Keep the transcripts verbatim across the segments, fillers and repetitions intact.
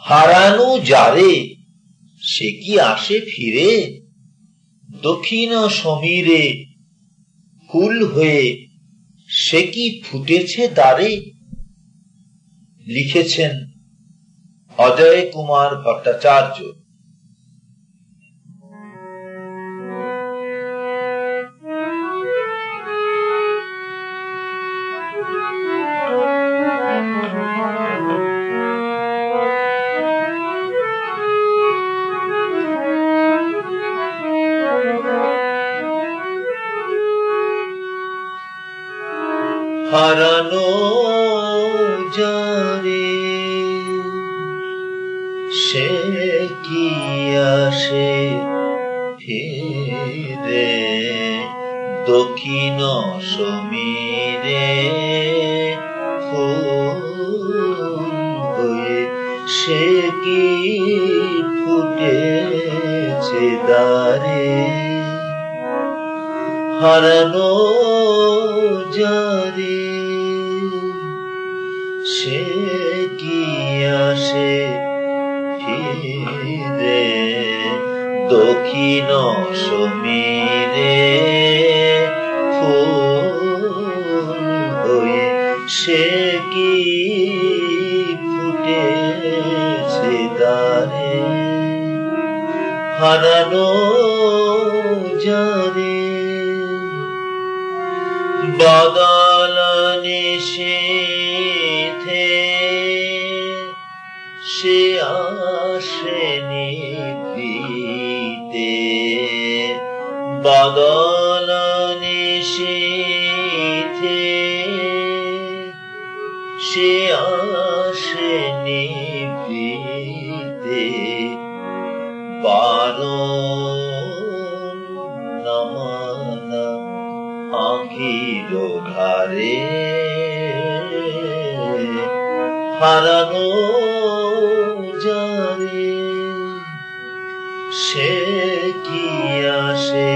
হারানো যারে সে কি আসে ফিরে, দক্ষিণ সমীরে ফুল হয়ে সে কি ফুটেছে দ্বারে। লিখেছেন অজয় কুমার ভট্টাচার্য। হারানো যারে সে কি আসে ফিরে, দক্ষিণ সমীরে ফুল হয়ে সে কি ফুটেছে দ্বারে। হারানো যারে সে কি আসে ফিরে, দক্ষিণ সমীরে ফুল হয়ে সে কি ফুটেছে দ্বারে। হারানো যারে বাদল নিশীথে সে আসে নিভৃতে, বাদল নিশীথে সে আসে নিভৃতে, বারণ নামানা আঁখির ধারে। হারানো যারে সে কি আসে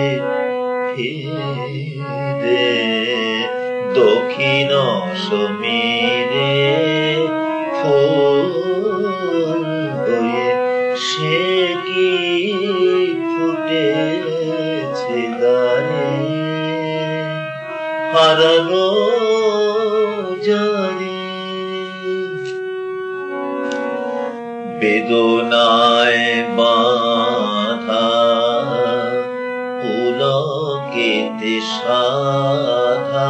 ফিরে, দক্ষিণ সমীরে ফুল হয়ে সে কি ফুটেছে দ্বারে। হারানো যারে বেদনায় বাঁধা পুলকেতে সাধা,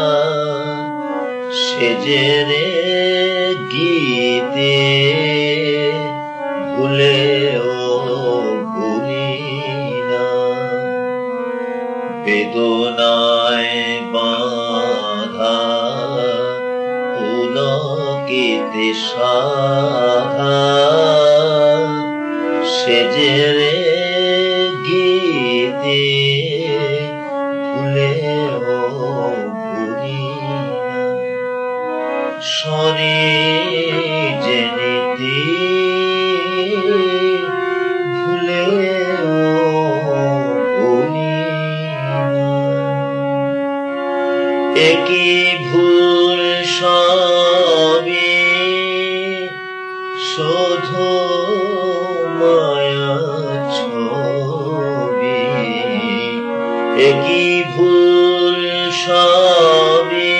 সেজেরে গীতে ভুলেও ভুলি না। বেদনায় বাঁধা পুলকেতে সাধা, সেজেরে গীতে ভুলেও ভুলি না। শনি যে নীতি ভুলেও ভুলি না। একই ভুল সবই শুধু মায়া ছবি, একই ভুল সবই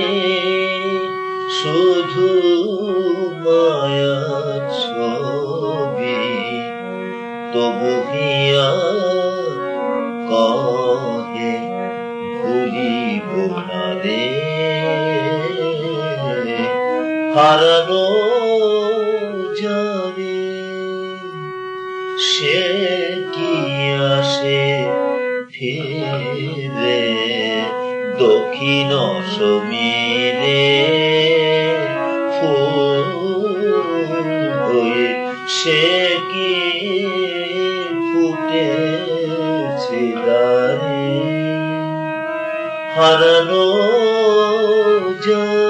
শুধু মায়া ছবি, তবু হিয়া কহে ভুলিব না রে। হারানো যারে সে কি আসে ফিরে, দক্ষিণ সমীরে ফুল হয়ে সে কি ফুটেছে দ্বারে। হারানো যারে